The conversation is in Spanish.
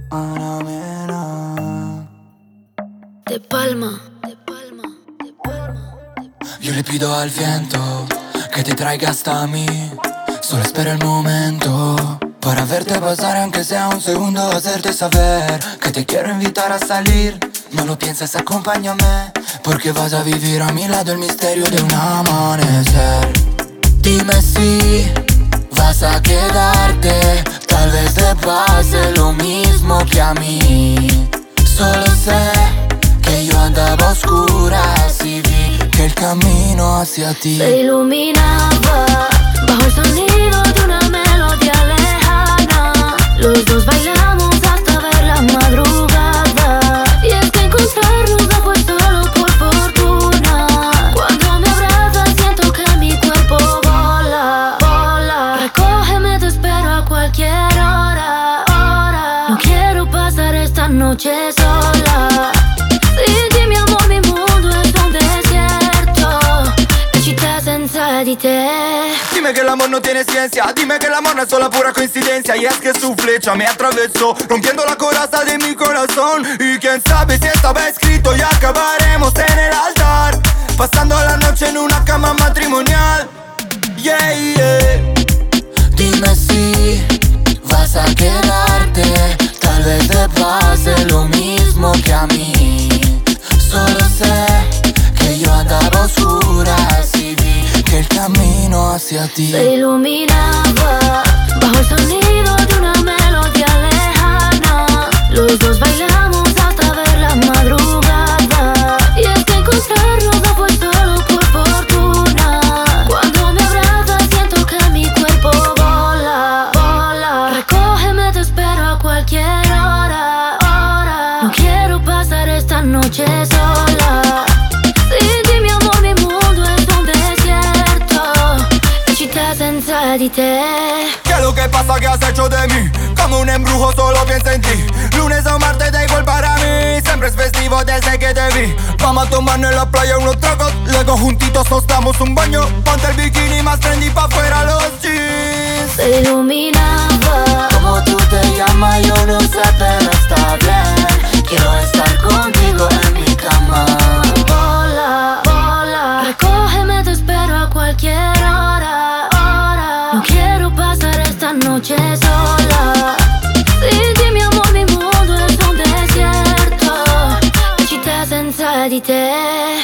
Ana Mena. De palma, de palma, de palma, de palma. Yo le pido al viento que te traiga hasta mí. Solo espera el momento para verte pasar, aunque sea un segundo, hacerte saber que te quiero invitar a salir. No lo pienses, acompáñame, porque vas a vivir a mi lado el misterio de un amanecer. Dime si vas a quedarte, tal vez te pase lo mismo que a mí. Solo sé que yo andaba a oscuras y vi que el camino hacia ti se iluminaba bajo el sonido de una melodía lejana. Los dos bailamos hasta ver la madrugada. Y es que encontrarnos no fue solo por fortuna. Cuando me abrazas siento que mi cuerpo vola, vola. Recógeme, te espero a cualquier hora, hora. No quiero pasar esta noche sola. Sin ti, mi amor, mi mundo es un desierto. E città senza di te. Dime que el amor no tiene ciencia, dime que el amor no es solo pura coincidencia. Y es que su flecha me atravesó, rompiendo la coraza de mi corazón. Y quién sabe si estaba escrito y acabaremos en el altar, pasando la noche en una cama matrimonial. Yeah, yeah. Dime si vas a quedarte, tal vez te pase lo mismo que a mí. Solo sé que yo andaba a oscuras y vi que el camino hacia ti se iluminaba bajo el sonido de una melodía lejana. Los dos bailamos hasta ver la madrugada. Y es que encontrarnos no fue solo por fortuna. Cuando me abrazas siento que mi cuerpo vola, vola. Recógeme, te espero a cualquier hora, hora. No quiero pasar esta noche sola. Sin ti, mi amor, mi mundo es un desierto. E città senza di te. ¿Qué es lo que pasa? ¿Qué has hecho de mí? Como un embrujo solo pienso en ti. Lunes o martes da igual para mí, siempre es festivo desde que te vi. Vamos a tomarnos en la playa unos tragos, luego juntitos nos damos un baño. Ponte el bikini más trendy pa' fuera los jeans. Se iluminaba. Como tú te llamas yo no sé, pero está bien. Quiero estar contigo en mi cama. Vola, vola. Recógeme, te espero a cualquier hora, hora. No quiero pasar esta noche sola. Sin ti, mi amor, mi mundo es un desierto. E città senza di te.